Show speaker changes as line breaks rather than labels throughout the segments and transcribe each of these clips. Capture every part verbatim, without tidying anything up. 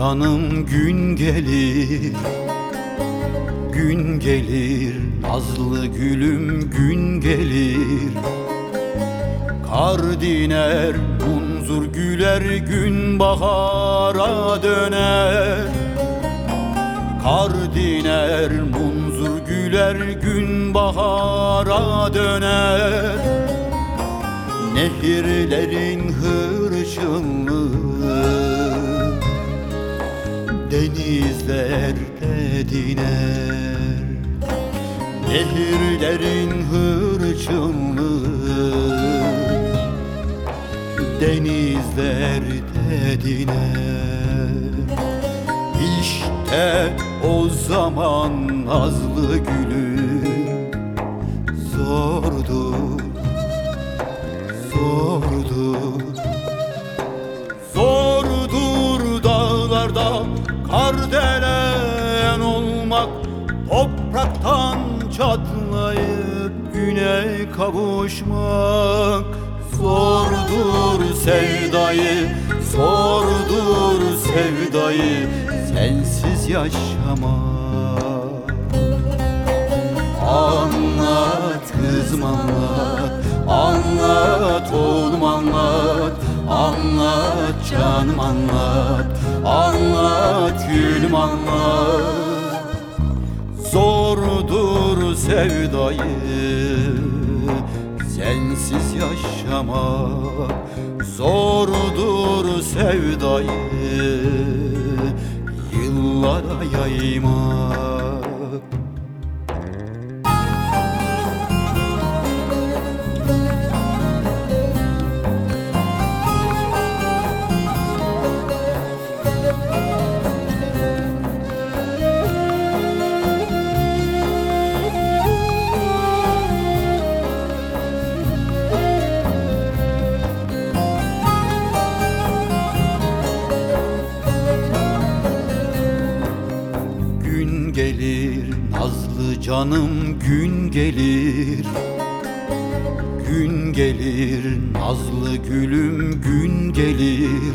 canım gün gelir, gün gelir, nazlı gülüm gün gelir. Kar diner, munzur güler, gün bahara döner. Kar diner, munzur güler, gün bahara döner. Nehirlerin hırçınlığı denizlerde diner. Nehirlerin hırçınlığı denizlerde diner. İşte o zaman nazlı gülüm zordur, zordur. Zordur dağlarda kardelen olmak, topraktan çatlayıp güne kavuşmak. Zordur sevdayı, zordur sevdayı sensiz yaşamak. Anlat kızım anlat, anlat oğlum anlat, anlat canım anlat, anlat gülüm anlat. Zordur sevdayı sensiz yaşamak, zordur sevdayı yıllara yaymak. Gün gelir, nazlı canım gün gelir. Gün gelir, nazlı gülüm gün gelir.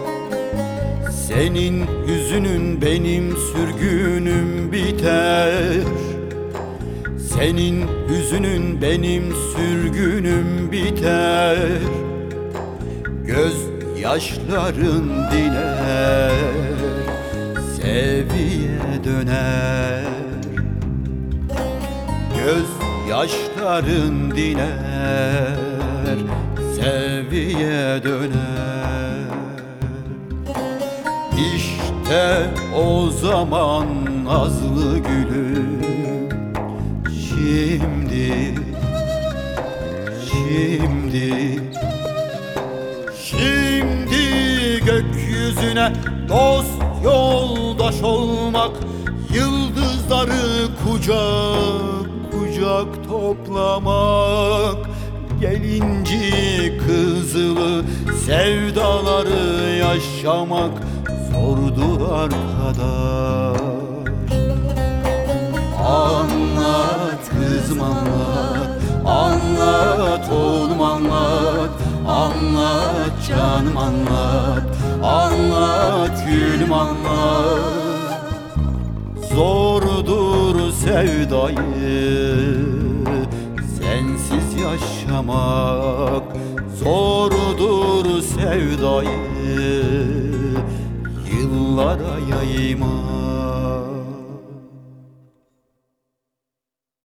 Senin hüzünün benim sürgünüm biter. Senin hüzünün benim sürgünüm biter. Göz yaşların diner, seviye döner. Göz yaşların diner, seviye döner. İşte o zaman nazlı gülüm şimdi, şimdi, şimdi gökyüzüne dost yoldaş olmak, yıldızları kucak kucak toplamak. Gelinci kızılı sevdaları yaşamak zordur arkadaş. Anlat kızım anlat, anlat oğlum anlat, anlat canım anlat, anlat gülüm anlat. Zordur sevdayı sensiz yaşamak, zordur sevdayı yıllara yaymak.